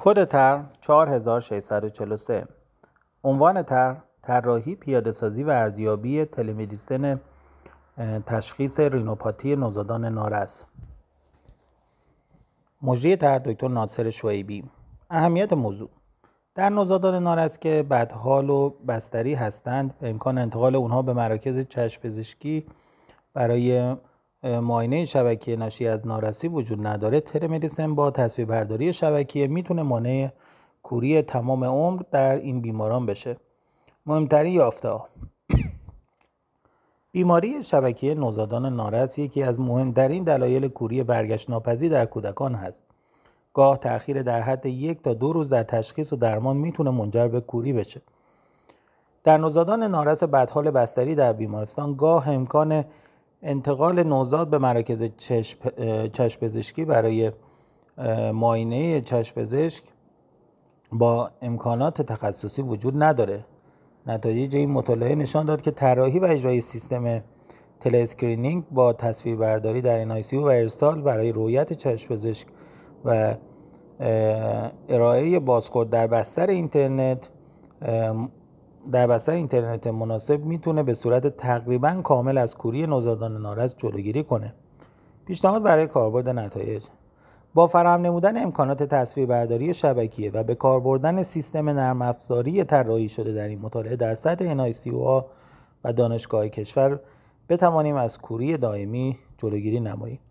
کد طرح 4643. عنوان طرح: طراحی، پیاده‌سازی و ارزیابی تلمدیسین تشخیص رینوپاتی نوزادان نارس. مجری طرح دکتر ناصر شعیبی. اهمیت موضوع: در نوزادان نارس که بدحال و بستری هستند، امکان انتقال اونها به مراکز چشم پزشکی برای معاینه شبکیه ناشی از نارسی وجود نداره، تلمدیسین با تصویربرداری شبکیه میتونه مانع کوری تمام عمر در این بیماران بشه. مهمترین یافته‌ها: بیماری شبکیه نوزادان نارس یکی از مهمترین دلایل کوری برگشت ناپذیر در کودکان هست. گاه تأخیر در حد 1 تا 2 روز در تشخیص و درمان میتونه منجر به کوری بشه. در نوزادان نارس بدحال بستری در بیمارستان، گاه امکان انتقال نوزاد به مراکز چشم پزشکی برای معاینه چشم پزشک با امکانات تخصصی وجود نداره. نتایج این مطالعه نشان داد که طراحی و اجرای سیستم تله اسکرینینگ با تصویربرداری در NICU و ارسال برای رویت چشم پزشک و ارائه بازخورد در بستر اینترنت مناسب میتونه به صورت تقریبا کامل از کوری نوزادان نارس جلوگیری کنه. پیشنهاد برای کاربرد نتایج: با فراهم نمودن امکانات تصویربرداری شبکیه و به کار بردن سیستم نرم افزاری طراحی شده در این مطالعه در سطح NICU ها و دانشگاه کشور، بتوانیم از کوری دائمی جلوگیری نماییم.